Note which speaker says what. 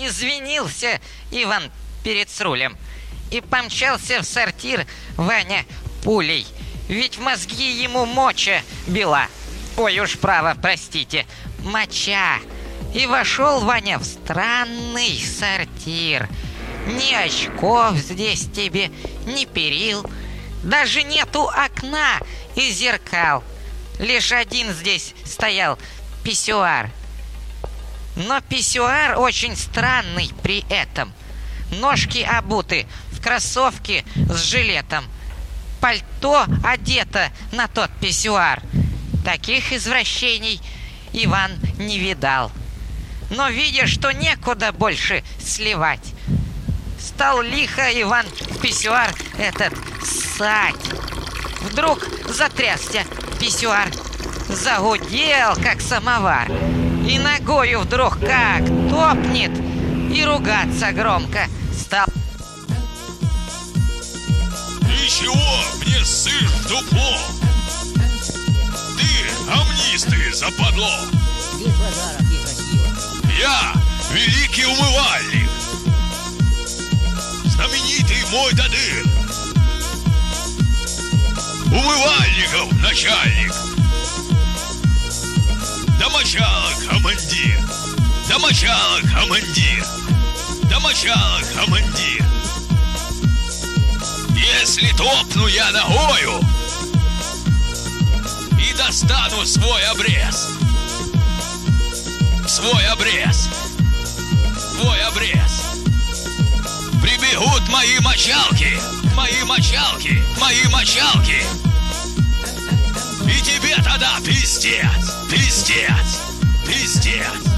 Speaker 1: Извинился Иван перед Срулем и помчался в сортир Ваня пулей, ведь в мозги ему моча била. Ой уж право, простите, моча. И вошел Ваня в странный сортир. Ни очков здесь тебе, ни перил, даже нету окна и зеркал. Лишь один здесь стоял писсуар. Но писсуар очень странный при этом. Ножки обуты в кроссовки с жилетом. Пальто одето на тот писсуар. Таких извращений Иван не видал. Но, видя, что некуда больше сливать, стал лихо Иван в писсуар этот ссать. Вдруг затрясся писсуар, загудел, как самовар, и ногою вдруг как топнет, и ругаться громко стал.
Speaker 2: Ты чего мне ссышь в дупло? Ты амнистый западло! Я великий умывальник, знаменитый мой Дадыр, умывальников начальник, домочалок командир, домочалок командир, домочалок командир. Если топну я ногою и достану свой обрез, свой обрез, свой обрез, прибегут мои мочалки, мои мочалки, мои мочалки, и тебе тогда пиздец, пиздец, пиздец.